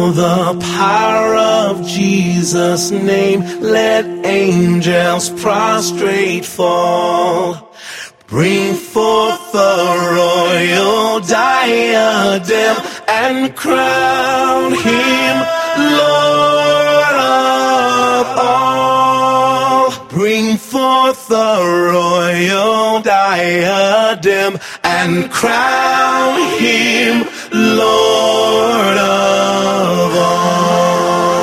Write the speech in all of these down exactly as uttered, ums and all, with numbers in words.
Oh, the power of Jesus' name, let angels prostrate fall. Bring forth the royal diadem and crown him Lord of all. Bring forth the royal diadem and crown him Lord of all.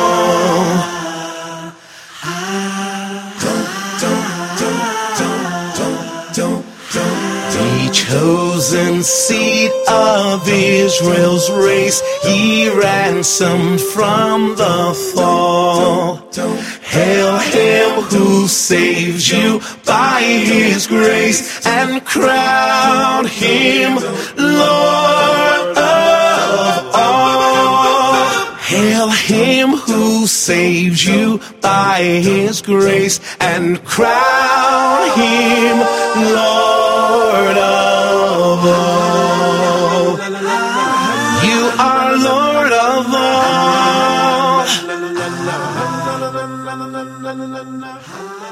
The chosen seed of Israel's race, he ransomed from the fall. Hail him who saves you by his grace and crown him Lord of all. Hail him who saves you by his grace and crown him Lord of all. You are Lord of all.